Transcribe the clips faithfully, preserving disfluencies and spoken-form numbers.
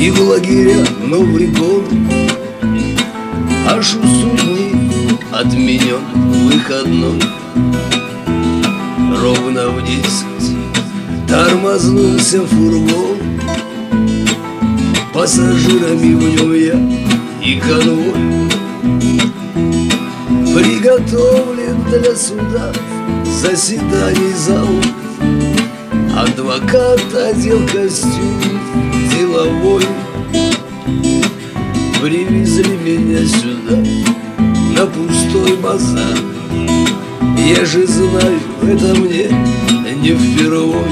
И в лагеря Новый год, аж у судьи отменен выходной. Ровно в десять тормознулся фургон, пассажирами в нем я и конвой. Приготовлен для суда заседаний зал, адвокат одел костюм деловой. Привезли меня сюда на пустой базар. Я же знаю, это мне не впервой.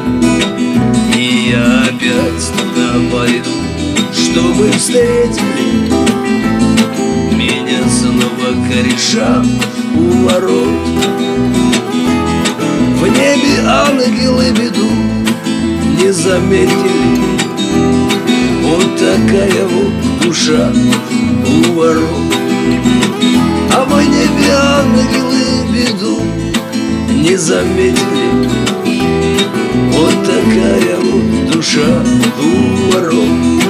И я опять туда пойду, чтобы встретили меня снова кореша у ворот. В небе ангелы беду не заметили. Вот такая вот душа у ворот. А в небе ангелы беду не заметили. Вот такая вот душа у ворот.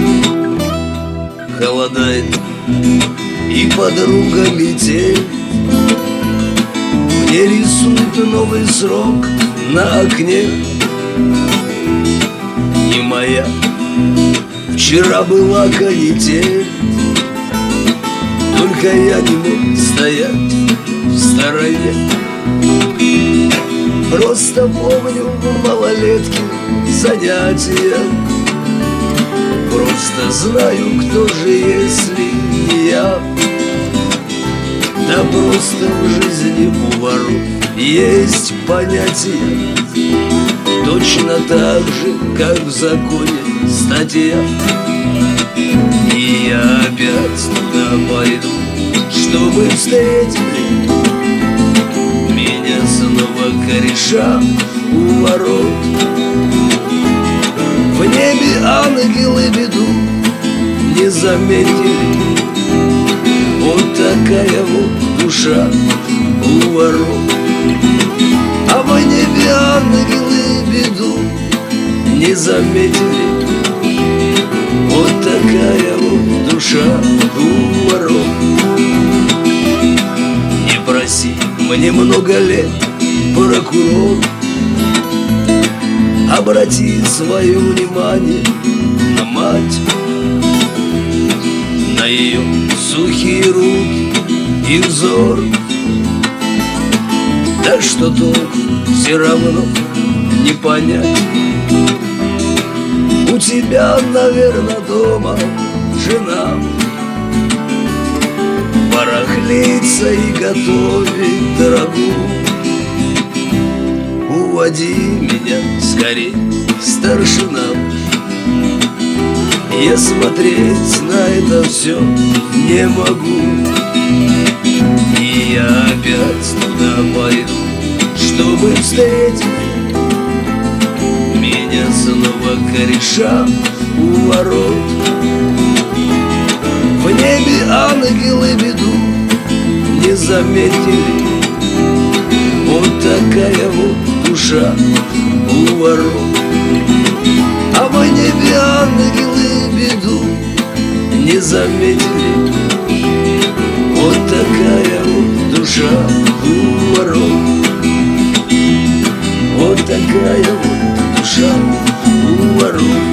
Холодает и подруга метель, мне рисует новый срок на окне. Не моя, вчера была канитель, только я не мог стоять в стороне. Просто помню в малолетке занятия. Просто знаю, кто же, если не я. Да просто в жизни у воров есть понятие, точно так же, как в законе статья. И я опять туда пойду, чтобы встретили меня снова кореша у ворот. В небе ангелы беду не заметили. Вот такая вот душа у ворот. А в небе ангелы беду не заметили. Вот такая вот душа у ворот. Не проси, мне много лет, прокурор, обрати свое внимание на мать, на ее сухие руки и взор. Да что толку, все равно не понять. У тебя, наверное, дома жена барахлится и готовит дорогу. Уводи меня скорей, старшина. Я смотреть на это все не могу. И я опять туда пойду, чтобы встретить меня снова кореша у ворот. В небе ангелы беду не заметили. Вот такая вот душа у ворот. А в небе ангелы беду не заметили. Вот такая вот душа у ворот. Вот такая вот душа у ворот.